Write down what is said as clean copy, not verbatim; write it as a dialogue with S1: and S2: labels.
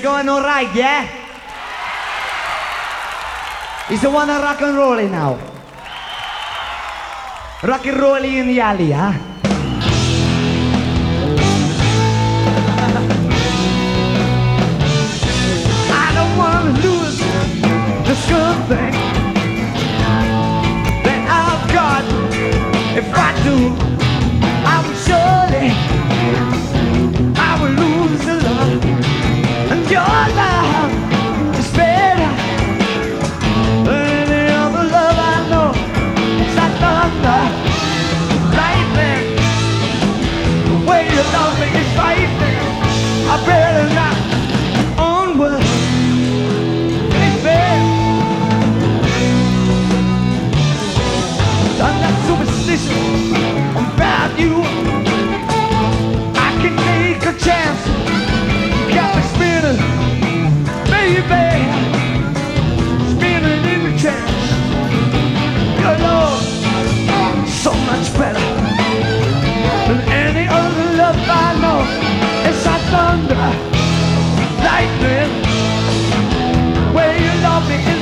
S1: going alright, yeah? Is the one rock and rolling now? Rock and rolling in the alley, huh? I don't wanna lose this good thing that I've got. If I do, I will surely, I will lose the love. And your love is better than any other love I know. It's like thunder, lightning. The way you love me is frightening. I better not onward, baby. Done that superstition about you. I can take a chance. Got me spinning, baby, spinning in the chance. Your love, so much better than any other love I know. It's like thunder, lightning. Where you love me